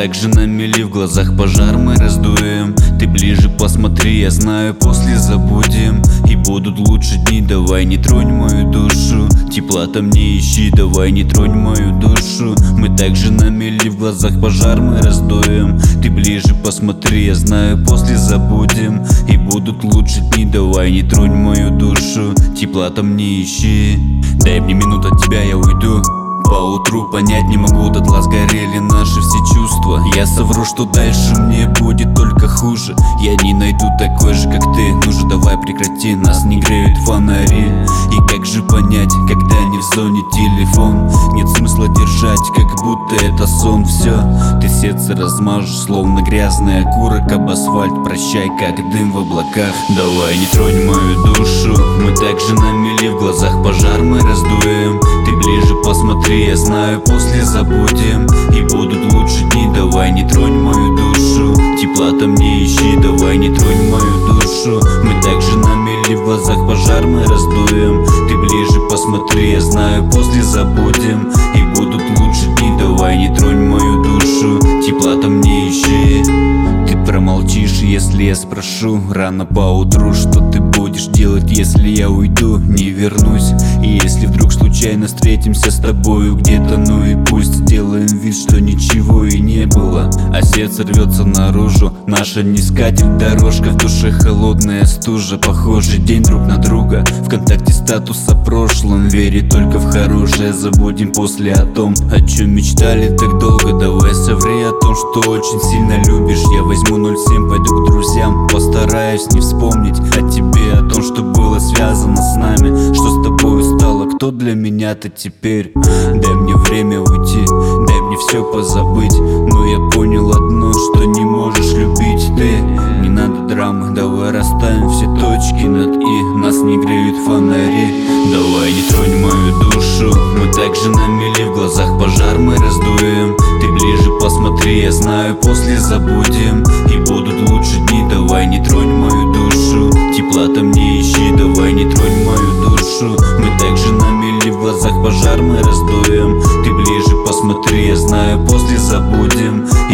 так же на мели, в глазах пожар мы раздуем. Ты ближе посмотри, я знаю, после забудем. И будут лучше дни, давай не тронь мою душу. Тепла там не ищи, давай не тронь мою душу. Мы так же на мели, в глазах пожар мы раздуем. Ты ближе посмотри, я знаю, после забудем. И будут лучше дни, давай не тронь мою душу. Тепла там не ищи. Дай мне минуту, от тебя я уйду. Поутру понять не могу, дотла сгорели наши все чувства. Я совру, что дальше мне будет только хуже. Я не найду такой же, как ты. Ну же давай прекрати, нас не греют фонари. И как же понять, когда не в зоне телефон? Нет смысла держать, как будто это сон. Все, ты сердце размажешь, словно грязный окурок об асфальт. Прощай, как дым в облаках. Давай не тронь мою душу. Мы так же на мели, в глазах пожар мы раздуем. Ты ближе посмотри, я знаю, после забудем. И будут лучше дни, давай не тронь мою душу. Тепла там не ищи, давай не тронь мою душу. Мы так же на мели, в глазах пожар мы раздуем. Ты ближе посмотри, я знаю, после забудем. И будут лучше дни, давай не тронь мою душу. Тепла там не ищи. Ты промолчишь, если я спрошу рано поутру, что ты будешь делать, если я уйду, не вернусь. И если вдруг случайно встретимся с тобою где-то, ну и пусть сделаем вид, что ничего и не было. А сердце рвется наружу, наша не скатерть дорожка, в душе холодная стужа. Похожий день друг на друга, ВКонтакте статус о прошлом. Верить только в хорошее, забудем после о том, о чем мечтали так долго. Давай соври о том, что очень сильно любишь. Я возьму 07, пойду к друзьям, постараюсь не вспомнить о тебе, о том, что было связано с нами, что с тобой стало, кто для меня-то теперь. Дай мне время уйти, дай мне все позабыть. Но я понял одно, что не можешь любить ты. Не надо драмы, давай расставим все точки над «и». Нас не греют фонари. Давай не тронь мою душу. Мы так же на мели, в глазах пожар мы раздуем. Ты ближе посмотри, я знаю, после забудем. И будут лучше дни, давай не тронь мою душу. Тепла там не ищи, давай не тронь мою душу. Мы так же на мели, в глазах пожар мы раздуем. Ты ближе посмотри, я знаю, после забудем.